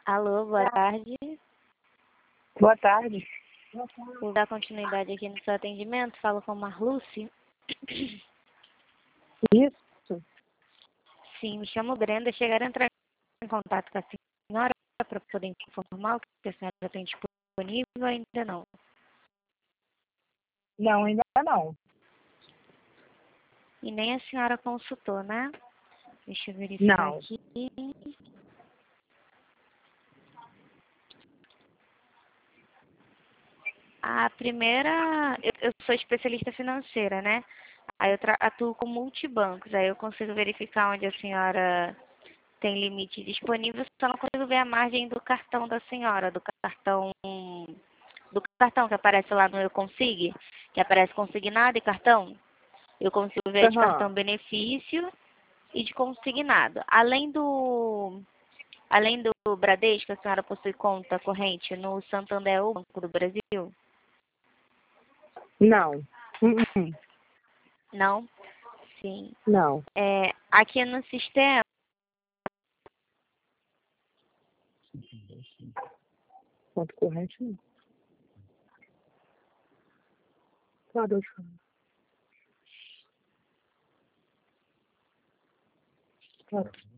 Alô, boa tarde. Boa tarde. Vou dar continuidade aqui no seu atendimento. Falo com a Marluce. Isso? Sim, me chamo Brenda. Chegaram a entrar em contato com a senhora para poder informar o que a senhora tem disponível ou ainda não? Não, ainda não. E nem a senhora consultou, né? Deixa eu verificar Não. aqui. A primeira, eu sou especialista financeira, né? Aí eu atuo com multibancos. Aí eu consigo verificar onde a senhora tem limite disponível, só não consigo ver a margem do cartão da senhora, do cartão que aparece lá no Eu Consigo, que aparece consignado e cartão. Eu consigo ver de cartão benefício e de consignado. Além do Bradesco, a senhora possui conta corrente no Santander ou Banco do Brasil? Não. Uh-uh. Não? Sim. Não. Aqui no sistema, Ponto corrente não. Claro, deixa eu... Claro.